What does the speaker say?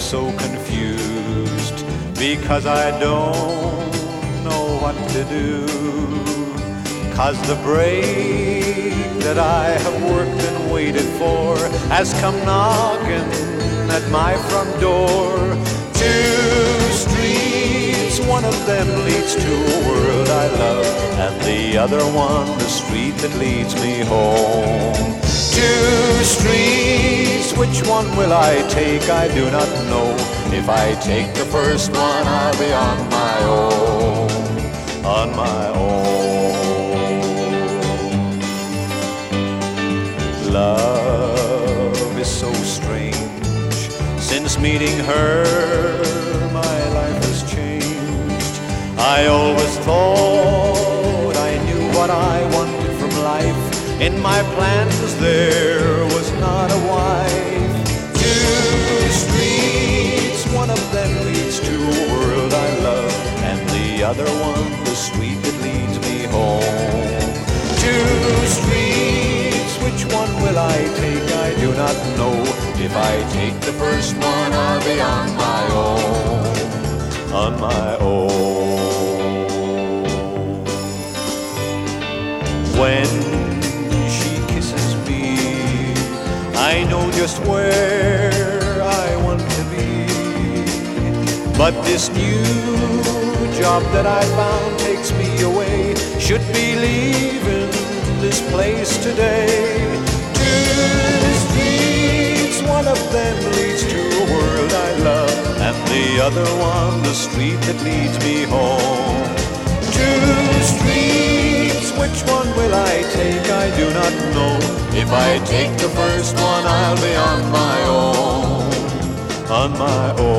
so confused, because I don't know what to do. 'Cause the break that I have worked and waited for has come knocking at my front door. Two streets, one of them leads to a world I love, and the other one, the street that leads me home. Two streets, which one will I take? I do not know. If I take the first one, I'll be on my own, on my own. Love is so strange. Since meeting her, my life has changed. I always thought I knew what I wanted from life. In my plans there was not a wife. Two streets, one of them leads to a world I love, and the other one, the street that leads me home. Two streets, which one will I take? I do not know. If I take the first one, I'll be on my own, on my own. When she kisses me, I know just where I want to be. But this new job that I found takes me away. Should be leaving this place today. Two streets, one of them leads to a world I love, and the other one, the street that leads me home. Two streets, which one will I take? I do not know. If I take the first one, I'll be on my own, on my own.